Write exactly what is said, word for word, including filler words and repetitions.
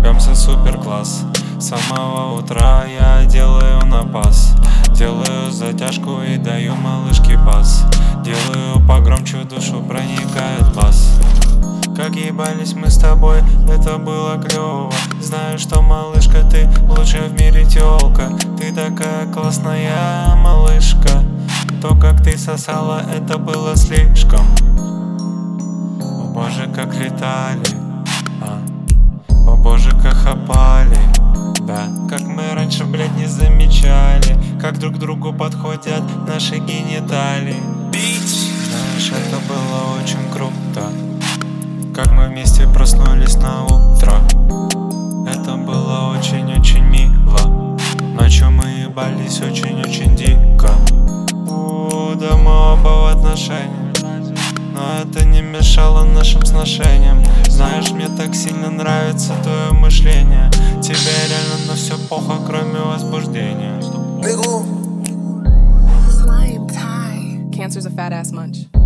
ебемся супер класс. С самого утра я делаю напас, делаю затяжку и даю малышке пас. Делаю погромче, в душу проникает бас. Как ебались мы с тобой, это было клёво. Знаю, что, малышка, ты лучшая в мире тёлка. Ты такая классная малышка. То, как ты сосала, это было слишком. О боже, как летали, а. О боже, как хапали, да. Как мы раньше, блядь, не замечали, как друг к другу подходят наши гениталии. Знаешь, это было очень круто, как мы вместе проснулись на утро. Это было очень-очень мило. Ночью мы ебались очень-очень дико. У, да мы оба в отношениях, но это не мешало нашим сношениям. Знаешь, мне так сильно нравится твое мышление. Тебе реально на все похуй, кроме возбуждения. Cancer's a fat ass munch.